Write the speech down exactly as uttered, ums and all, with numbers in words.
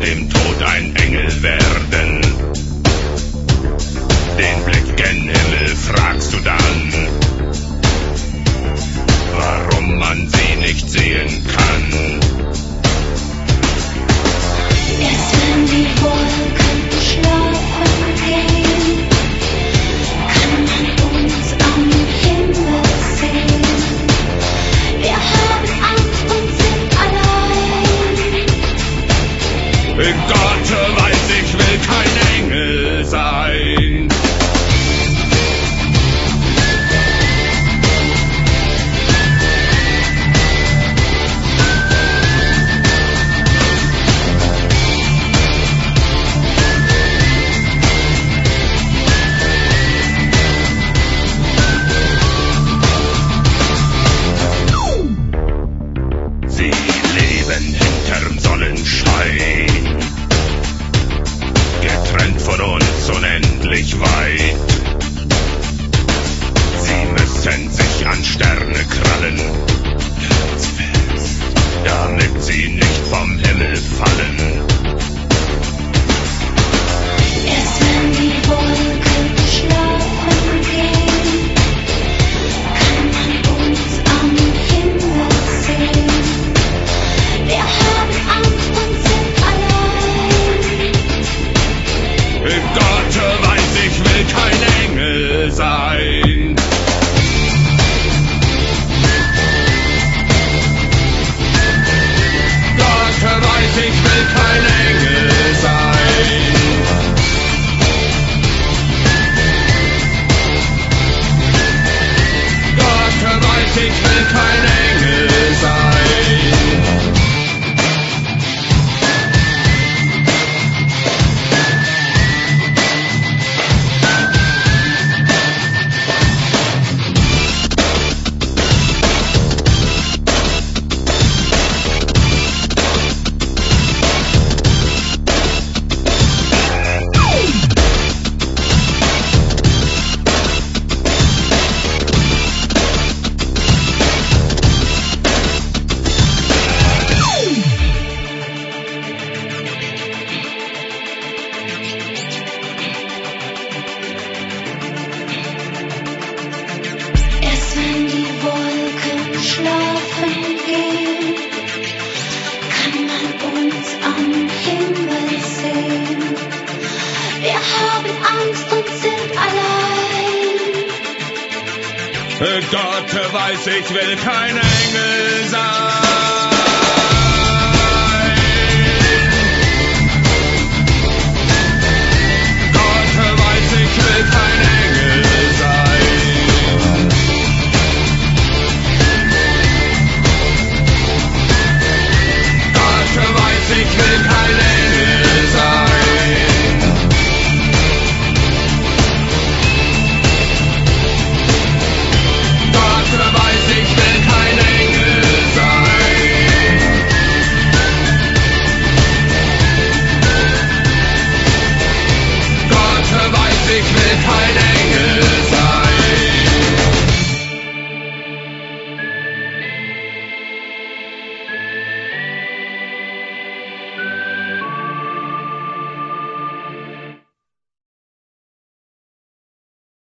dem Tod ein Engel werden. Den Blick gen Himmel fragst du dann, warum man sie nicht sehen kann. Erst wenn die Wolken schlafen gehen, kann man uns am Himmel sehen. Wir haben Angst und sind allein. Gott weiß, ich will kein Engel sein. Sie leben hinterm Sonnenschein, getrennt von uns unendlich weit. Sie müssen sich an Sterne krallen, damit sie nicht vom Himmel fallen. Erst wenn die Wolken schlafen gehen, kann man uns am Himmel sehen. Wir haben Angst und sind allein. Gott weiß, ich will kein Engel sein. Gott weiß, ich will kein Engel sein. Gott weiß, ich will kein Engel sein. Erst wenn die Wolken schlafen gehen, kann man uns am Himmel sehen. Wir haben Angst und sind allein. Gott weiß, ich will kein Engel sein.